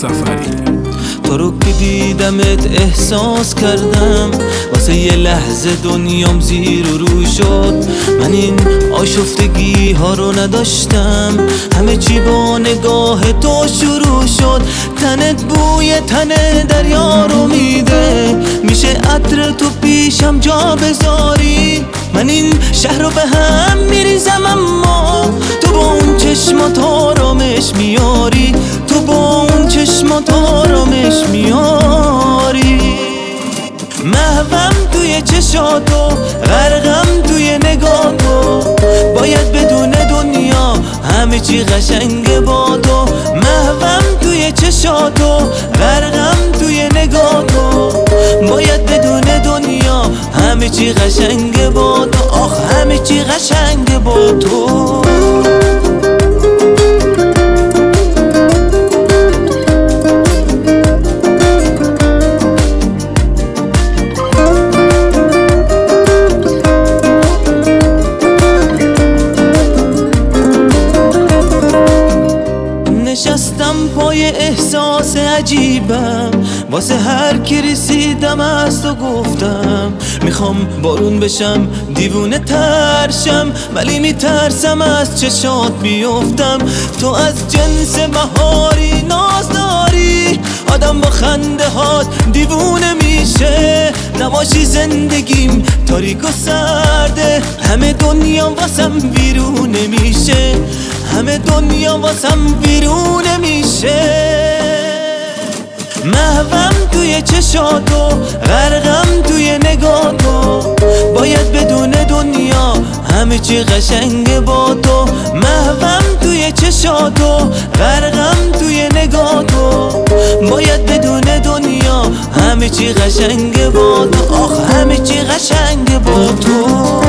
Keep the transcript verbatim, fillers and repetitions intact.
سفری. تو رو که دیدمت احساس کردم، واسه یه لحظه دنیام زیر و رو شد. من این آشفتگی ها رو نداشتم، همه چی با نگاه تو شروع شد. تنت بوی تن دریا رو میده، میشه عطر تو پیشم جا بذاری. من این شهر رو به هم میریزم، اما تو با اون چشمات آرامش میاری، تو با اون چشمات آرامش میاری. محوم توی چشاتو، غرقم توی نگاتو، باید بدون دنیا همه چی قشنگه با تو. محوم توی چشاتو، غرقم توی نگاتو، باید بدون دنیا همه چی قشنگه با تو. آخ همه چی قشنگه با تو. نشستم پای احساس عجیبم، واسه هر کی رسیدم از تو گفتم. میخوام بارون بشم دیوونه ترشم، ولی میترسم از چشات بیفتم. تو از جنس بهاری ناز داری، آدم با خنده هات دیوونه میشه. نباشی زندگیم تاریک و سرده، همه دنیا واسم ویرونه میشه، همه دنیا واسم ویرونه میشه. محوم توی چشاتو، غرقم توی نگاتو، باید بدون دنیا همه چی قشنگه با تو. محوم توی چشاتو، غرقم توی نگاتو، باید بدون دنیا همه چی قشنگه با تو. آخ همه چی قشنگه با تو.